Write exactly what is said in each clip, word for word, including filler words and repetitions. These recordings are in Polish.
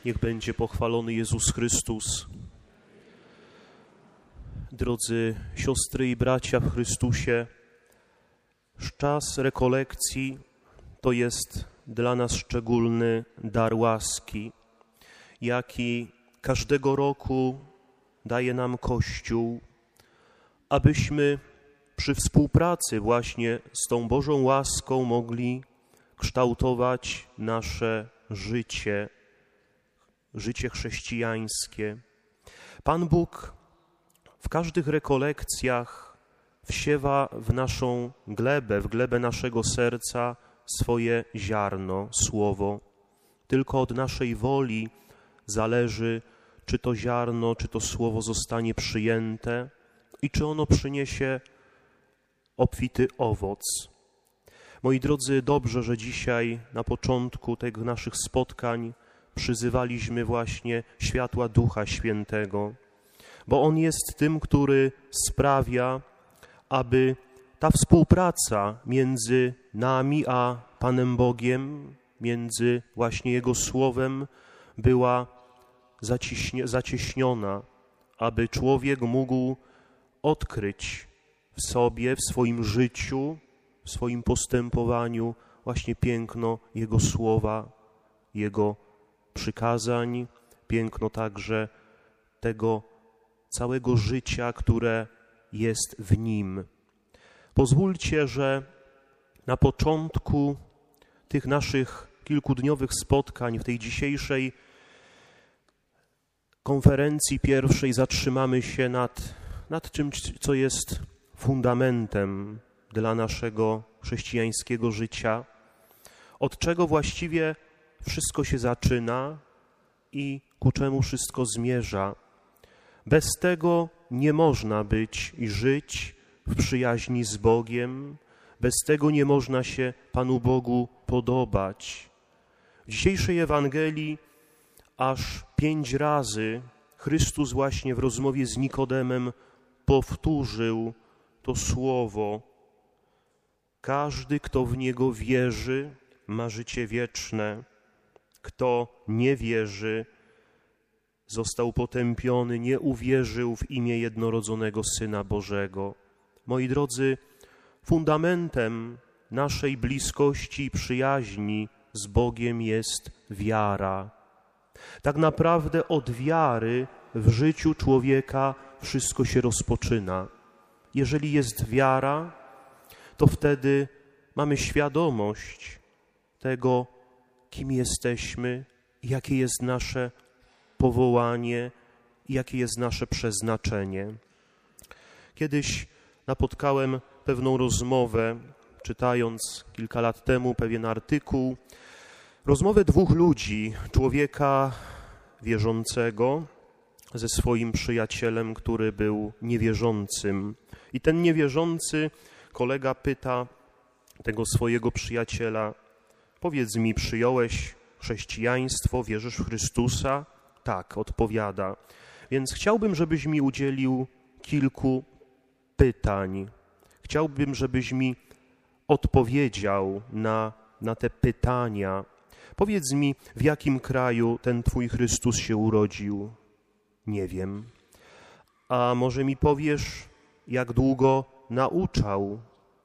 Niech będzie pochwalony Jezus Chrystus. Drodzy siostry i bracia w Chrystusie, czas rekolekcji to jest dla nas szczególny dar łaski, jaki każdego roku daje nam Kościół, abyśmy przy współpracy właśnie z tą Bożą łaską mogli kształtować nasze życie, życie chrześcijańskie. Pan Bóg w każdych rekolekcjach wsiewa w naszą glebę, w glebę naszego serca swoje ziarno, słowo. Tylko od naszej woli zależy, czy to ziarno, czy to słowo zostanie przyjęte i czy ono przyniesie obfity owoc. Moi drodzy, dobrze, że dzisiaj na początku tych naszych spotkań przyzywaliśmy właśnie światła Ducha Świętego, bo On jest tym, który sprawia, aby ta współpraca między nami a Panem Bogiem, między właśnie Jego Słowem była zaciśnie, zacieśniona, aby człowiek mógł odkryć w sobie, w swoim życiu, w swoim postępowaniu właśnie piękno Jego Słowa, Jego przykazań, piękno także tego całego życia, które jest w Nim. Pozwólcie, że na początku tych naszych kilkudniowych spotkań, w tej dzisiejszej konferencji pierwszej zatrzymamy się nad, nad czymś, co jest fundamentem dla naszego chrześcijańskiego życia, od czego właściwie wszystko się zaczyna i ku czemu wszystko zmierza. Bez tego nie można być i żyć w przyjaźni z Bogiem, bez tego nie można się Panu Bogu podobać. W dzisiejszej Ewangelii aż pięć razy Chrystus właśnie w rozmowie z Nikodemem powtórzył to słowo: każdy, kto w Niego wierzy, ma życie wieczne. Kto nie wierzy, został potępiony, nie uwierzył w imię jednorodzonego Syna Bożego. Moi drodzy, fundamentem naszej bliskości i przyjaźni z Bogiem jest wiara. Tak naprawdę od wiary w życiu człowieka wszystko się rozpoczyna. Jeżeli jest wiara, to wtedy mamy świadomość tego, kim jesteśmy, jakie jest nasze powołanie i jakie jest nasze przeznaczenie. Kiedyś napotkałem pewną rozmowę, czytając kilka lat temu pewien artykuł, rozmowę dwóch ludzi, człowieka wierzącego ze swoim przyjacielem, który był niewierzącym. I ten niewierzący kolega pyta tego swojego przyjaciela: powiedz mi, przyjąłeś chrześcijaństwo, wierzysz w Chrystusa? Tak, odpowiada. Więc chciałbym, żebyś mi udzielił kilku pytań. Chciałbym, żebyś mi odpowiedział na, na te pytania. Powiedz mi, w jakim kraju ten Twój Chrystus się urodził? Nie wiem. A może mi powiesz, jak długo nauczał?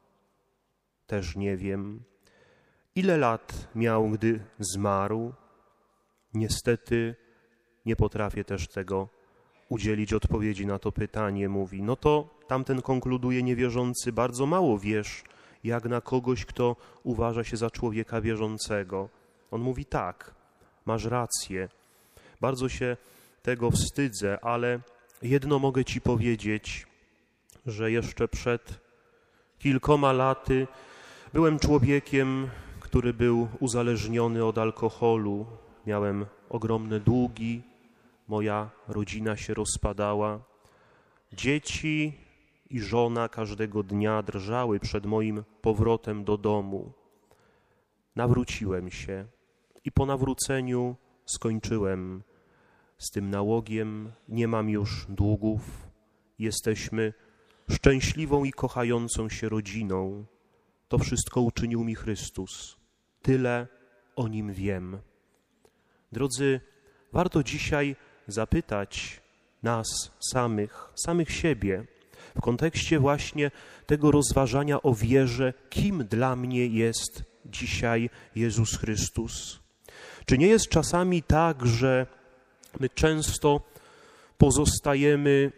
Też nie wiem. Ile lat miał, gdy zmarł? Niestety nie potrafię też tego udzielić odpowiedzi na to pytanie. Mówi, no to tamten konkluduje niewierzący: bardzo mało wiesz, jak na kogoś, kto uważa się za człowieka wierzącego. On mówi: tak, masz rację, bardzo się tego wstydzę, ale jedno mogę ci powiedzieć, że jeszcze przed kilkoma laty byłem człowiekiem, który był uzależniony od alkoholu. Miałem ogromne długi, moja rodzina się rozpadała. Dzieci i żona każdego dnia drżały przed moim powrotem do domu. Nawróciłem się i po nawróceniu skończyłem z tym nałogiem, nie mam już długów, jesteśmy szczęśliwą i kochającą się rodziną. To wszystko uczynił mi Chrystus. Tyle o Nim wiem. Drodzy, warto dzisiaj zapytać nas samych, samych siebie, w kontekście właśnie tego rozważania o wierze, kim dla mnie jest dzisiaj Jezus Chrystus. Czy nie jest czasami tak, że my często pozostajemy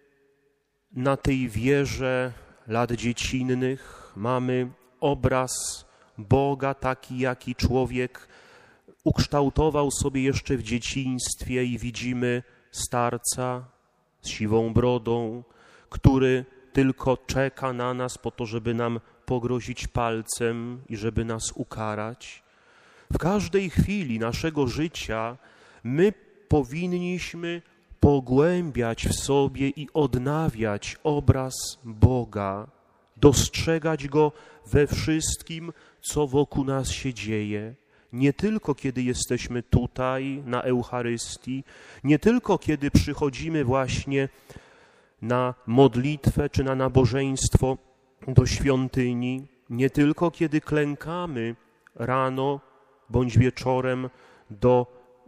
na tej wierze lat dziecinnych, mamy obraz Boga taki, jaki człowiek ukształtował sobie jeszcze w dzieciństwie i widzimy starca z siwą brodą, który tylko czeka na nas po to, żeby nam pogrozić palcem i żeby nas ukarać. W każdej chwili naszego życia my powinniśmy pogłębiać w sobie i odnawiać obraz Boga, dostrzegać Go we wszystkim, co wokół nas się dzieje. Nie tylko kiedy jesteśmy tutaj na Eucharystii, nie tylko kiedy przychodzimy właśnie na modlitwę czy na nabożeństwo do świątyni, nie tylko kiedy klękamy rano bądź wieczorem do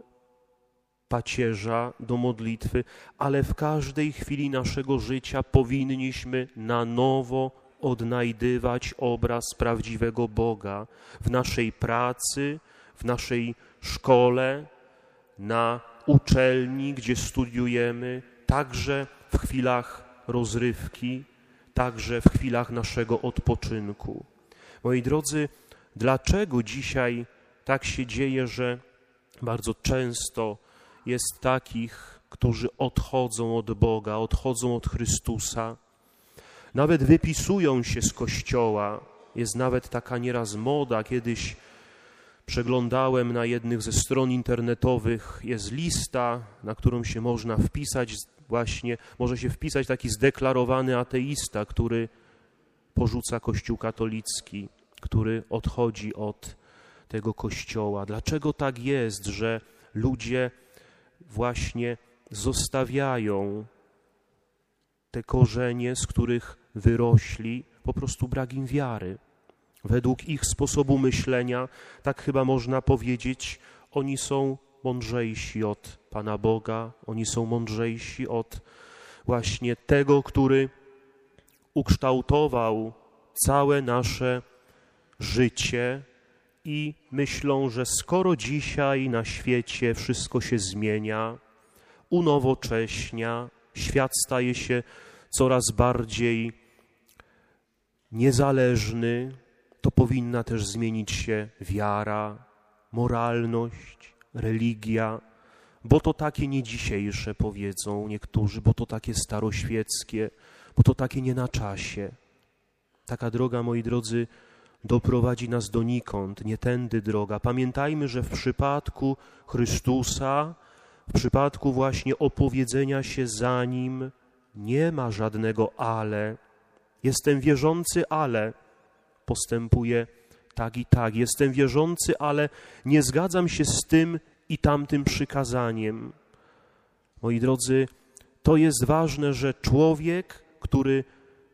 pacierza, do modlitwy, ale w każdej chwili naszego życia powinniśmy na nowo odnajdywać obraz prawdziwego Boga w naszej pracy, w naszej szkole, na uczelni, gdzie studiujemy, także w chwilach rozrywki, także w chwilach naszego odpoczynku. Moi drodzy, dlaczego dzisiaj tak się dzieje, że bardzo często jest takich, którzy odchodzą od Boga, odchodzą od Chrystusa, nawet wypisują się z Kościoła. Jest nawet taka nieraz moda, kiedyś przeglądałem na jednych ze stron internetowych, jest lista, na którą się można wpisać, właśnie może się wpisać taki zdeklarowany ateista, który porzuca Kościół katolicki, który odchodzi od tego Kościoła. Dlaczego tak jest, że ludzie właśnie zostawiają te korzenie, z których wyrośli, po prostu brak im wiary. Według ich sposobu myślenia, tak chyba można powiedzieć, oni są mądrzejsi od Pana Boga, oni są mądrzejsi od właśnie tego, który ukształtował całe nasze życie i myślą, że skoro dzisiaj na świecie wszystko się zmienia, unowocześnia, świat staje się coraz bardziej niezależny, to powinna też zmienić się wiara, moralność, religia, bo to takie nie dzisiejsze, powiedzą niektórzy, bo to takie staroświeckie, bo to takie nie na czasie. Taka droga, moi drodzy, doprowadzi nas donikąd, nie tędy droga. Pamiętajmy, że w przypadku Chrystusa, w przypadku właśnie opowiedzenia się za Nim, nie ma żadnego ale. Jestem wierzący, ale postępuję tak i tak. Jestem wierzący, ale nie zgadzam się z tym i tamtym przykazaniem. Moi drodzy, to jest ważne, że człowiek, który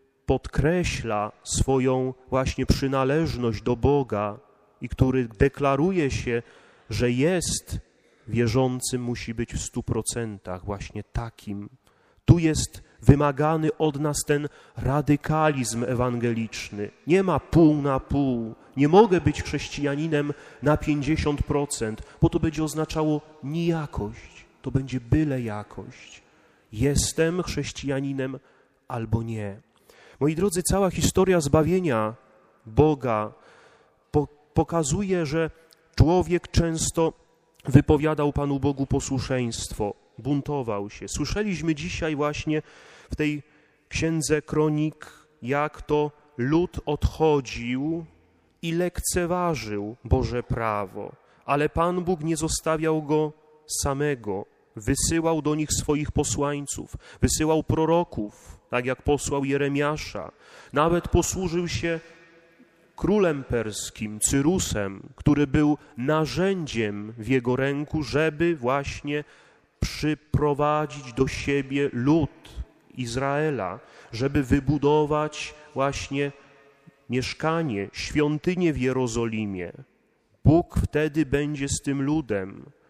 podkreśla swoją właśnie przynależność do Boga i który deklaruje się, że jest wierzącym, musi być w stu procentach właśnie takim. Tu jest wymagany od nas ten radykalizm ewangeliczny. Nie ma pół na pół. Nie mogę być chrześcijaninem na pięćdziesiąt procent, bo to będzie oznaczało nijakość. To będzie byle jakość. Jestem chrześcijaninem albo nie. Moi drodzy, cała historia zbawienia Boga po, pokazuje, że człowiek często wypowiadał Panu Bogu posłuszeństwo, buntował się. Słyszeliśmy dzisiaj właśnie w tej księdze Kronik, jak to lud odchodził i lekceważył Boże prawo, ale Pan Bóg nie zostawiał go samego. Wysyłał do nich swoich posłańców, wysyłał proroków, tak jak posłał Jeremiasza. Nawet posłużył się królem perskim, Cyrusem, który był narzędziem w jego ręku, żeby właśnie przyprowadzić do siebie lud Izraela, żeby wybudować właśnie mieszkanie, świątynię w Jerozolimie. Bóg wtedy będzie z tym ludem.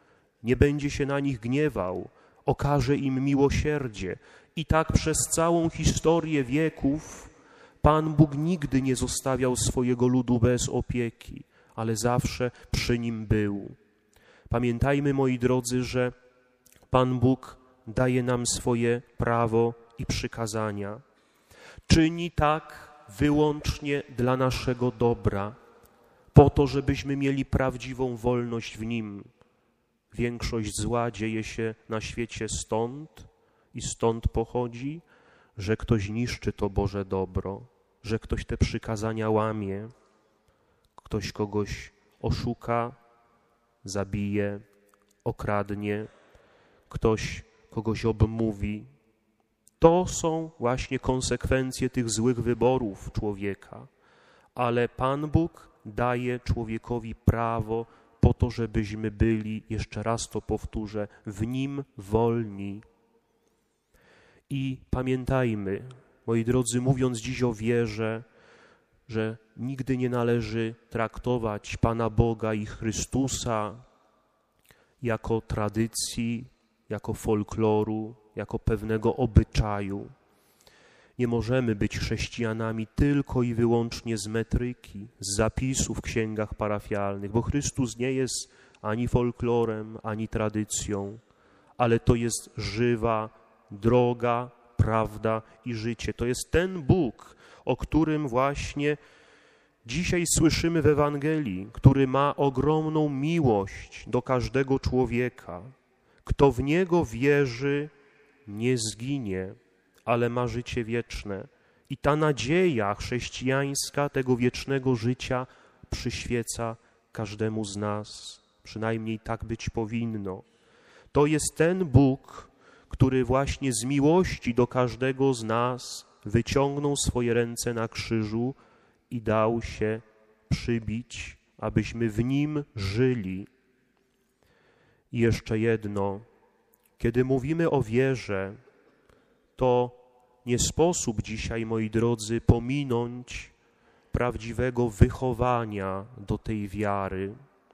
nie będzie się na nich gniewał, okaże im miłosierdzie. I tak przez całą historię wieków Pan Bóg nigdy nie zostawiał swojego ludu bez opieki, ale zawsze przy nim był. Pamiętajmy, moi drodzy, że Pan Bóg daje nam swoje prawo i przykazania. Czyni tak wyłącznie dla naszego dobra, po to, żebyśmy mieli prawdziwą wolność w Nim. Większość zła dzieje się na świecie stąd i stąd pochodzi, że ktoś niszczy to Boże dobro, że ktoś te przykazania łamie, ktoś kogoś oszuka, zabije, okradnie, ktoś kogoś obmówi. To są właśnie konsekwencje tych złych wyborów człowieka. Ale Pan Bóg daje człowiekowi prawo po to, żebyśmy byli, jeszcze raz to powtórzę, w Nim wolni. I pamiętajmy, moi drodzy, mówiąc dziś o wierze, że nigdy nie należy traktować Pana Boga i Chrystusa jako tradycji, jako folkloru, jako pewnego obyczaju. Nie możemy być chrześcijanami tylko i wyłącznie z metryki, z zapisów w księgach parafialnych, bo Chrystus nie jest ani folklorem, ani tradycją, ale to jest żywa droga, prawda i życie. To jest ten Bóg, o którym właśnie dzisiaj słyszymy w Ewangelii, który ma ogromną miłość do każdego człowieka. Kto w Niego wierzy, nie zginie, ale ma życie wieczne. I ta nadzieja chrześcijańska tego wiecznego życia przyświeca każdemu z nas. Przynajmniej tak być powinno. To jest ten Bóg, który właśnie z miłości do każdego z nas wyciągnął swoje ręce na krzyżu i dał się przybić, abyśmy w Nim żyli. I jeszcze jedno. Kiedy mówimy o wierze, to nie sposób dzisiaj, moi drodzy, pominąć prawdziwego wychowania do tej wiary.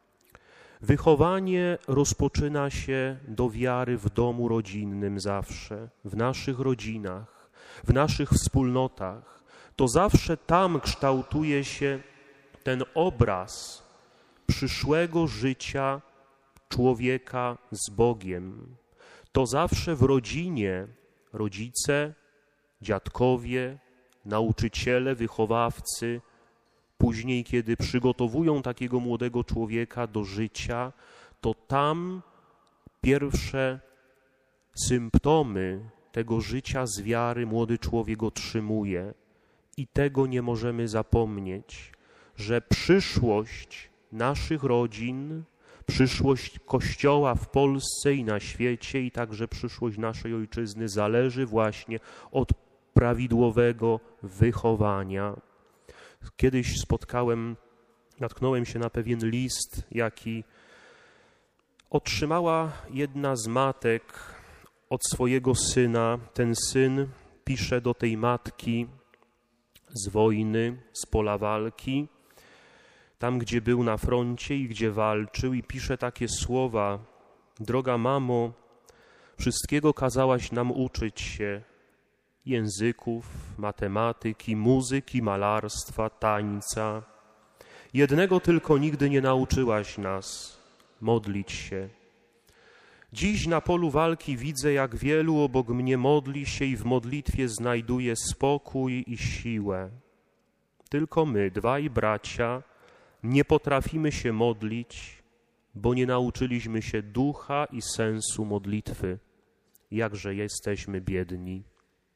Wychowanie rozpoczyna się do wiary w domu rodzinnym zawsze, w naszych rodzinach, w naszych wspólnotach. To zawsze tam kształtuje się ten obraz przyszłego życia człowieka z Bogiem. To zawsze w rodzinie rodzice, dziadkowie, nauczyciele, wychowawcy, później, kiedy przygotowują takiego młodego człowieka do życia, to tam pierwsze symptomy tego życia z wiary młody człowiek otrzymuje. I tego nie możemy zapomnieć, że przyszłość naszych rodzin, przyszłość Kościoła w Polsce i na świecie i także przyszłość naszej ojczyzny zależy właśnie od prawidłowego wychowania. Kiedyś spotkałem, natknąłem się na pewien list, jaki otrzymała jedna z matek od swojego syna. Ten syn pisze do tej matki z wojny, z pola walki, tam, gdzie był na froncie i gdzie walczył, i pisze takie słowa: droga mamo, wszystkiego kazałaś nam uczyć się, języków, matematyki, muzyki, malarstwa, tańca. Jednego tylko nigdy nie nauczyłaś nas – modlić się. Dziś na polu walki widzę, jak wielu obok mnie modli się i w modlitwie znajduje spokój i siłę. Tylko my, dwaj bracia, nie potrafimy się modlić, bo nie nauczyliśmy się ducha i sensu modlitwy. Jakże jesteśmy biedni.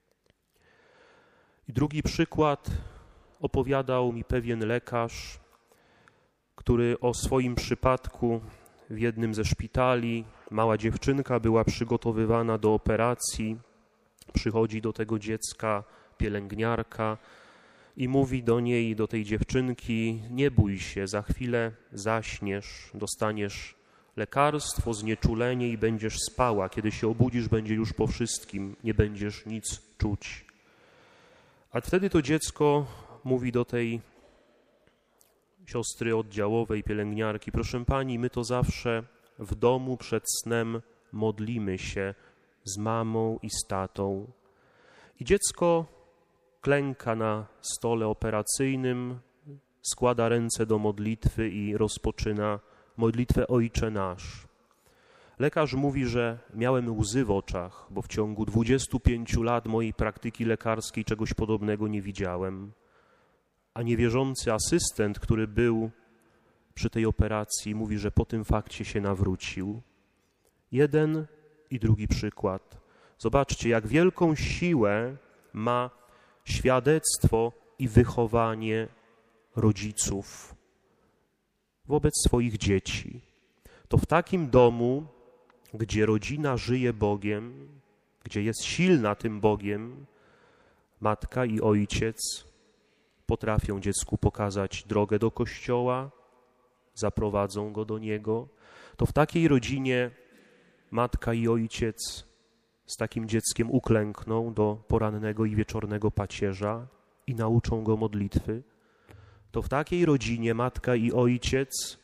I drugi przykład opowiadał mi pewien lekarz, który o swoim przypadku w jednym ze szpitali, mała dziewczynka była przygotowywana do operacji, przychodzi do tego dziecka pielęgniarka i mówi do niej, do tej dziewczynki: nie bój się, za chwilę zaśniesz, dostaniesz lekarstwo, znieczulenie i będziesz spała. Kiedy się obudzisz, będzie już po wszystkim, nie będziesz nic czuć. A wtedy to dziecko mówi do tej siostry oddziałowej, pielęgniarki: proszę pani, my to zawsze w domu przed snem modlimy się z mamą i z tatą. I dziecko klęka na stole operacyjnym, składa ręce do modlitwy i rozpoczyna modlitwę Ojcze Nasz. Lekarz mówi, że miałem łzy w oczach, bo w ciągu dwudziestu pięciu lat mojej praktyki lekarskiej czegoś podobnego nie widziałem. A niewierzący asystent, który był przy tej operacji, mówi, że po tym fakcie się nawrócił. Jeden i drugi przykład. Zobaczcie, jak wielką siłę ma świadectwo i wychowanie rodziców wobec swoich dzieci. To w takim domu, gdzie rodzina żyje Bogiem, gdzie jest silna tym Bogiem, matka i ojciec potrafią dziecku pokazać drogę do kościoła, zaprowadzą go do niego. To w takiej rodzinie matka i ojciec z takim dzieckiem uklękną do porannego i wieczornego pacierza i nauczą go modlitwy. To w takiej rodzinie matka i ojciec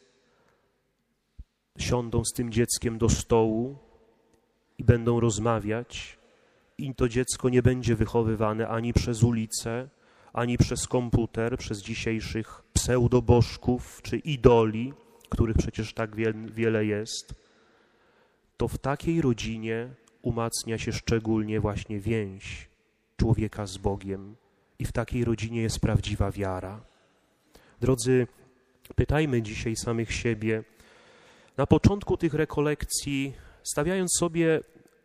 siądą z tym dzieckiem do stołu i będą rozmawiać i to dziecko nie będzie wychowywane ani przez ulicę, ani przez komputer, przez dzisiejszych pseudobożków czy idoli, których przecież tak wiele jest. To w takiej rodzinie umacnia się szczególnie właśnie więź człowieka z Bogiem i w takiej rodzinie jest prawdziwa wiara. Drodzy, pytajmy dzisiaj samych siebie, na początku tych rekolekcji, stawiając sobie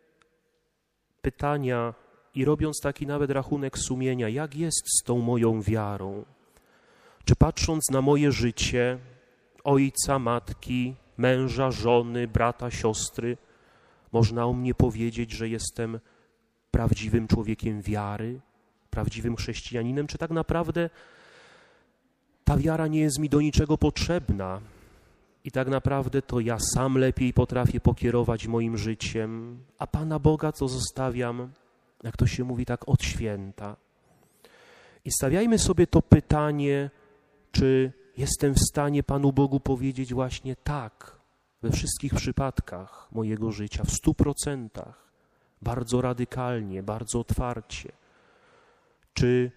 pytania i robiąc taki nawet rachunek sumienia, jak jest z tą moją wiarą? Czy patrząc na moje życie, ojca, matki, męża, żony, brata, siostry, można o mnie powiedzieć, że jestem prawdziwym człowiekiem wiary, prawdziwym chrześcijaninem? Czy tak naprawdę ta wiara nie jest mi do niczego potrzebna i tak naprawdę to ja sam lepiej potrafię pokierować moim życiem, a Pana Boga to zostawiam, jak to się mówi, tak od święta. I stawiajmy sobie to pytanie, czy jestem w stanie Panu Bogu powiedzieć właśnie tak we wszystkich przypadkach mojego życia, w stu procentach, bardzo radykalnie, bardzo otwarcie. Czy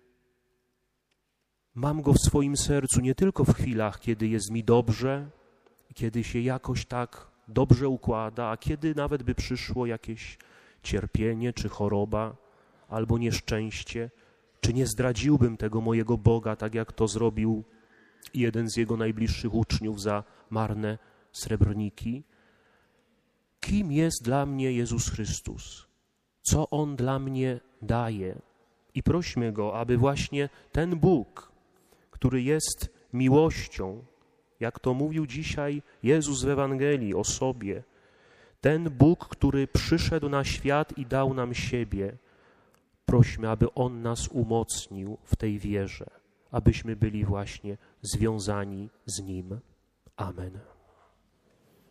mam Go w swoim sercu nie tylko w chwilach, kiedy jest mi dobrze, kiedy się jakoś tak dobrze układa, a kiedy nawet by przyszło jakieś cierpienie, czy choroba, albo nieszczęście, czy nie zdradziłbym tego mojego Boga, tak jak to zrobił jeden z Jego najbliższych uczniów za marne srebrniki? Kim jest dla mnie Jezus Chrystus? Co On dla mnie daje? I prośmy Go, aby właśnie ten Bóg, który jest miłością, jak to mówił dzisiaj Jezus w Ewangelii o sobie, ten Bóg, który przyszedł na świat i dał nam siebie, prośmy, aby On nas umocnił w tej wierze, abyśmy byli właśnie związani z Nim. Amen.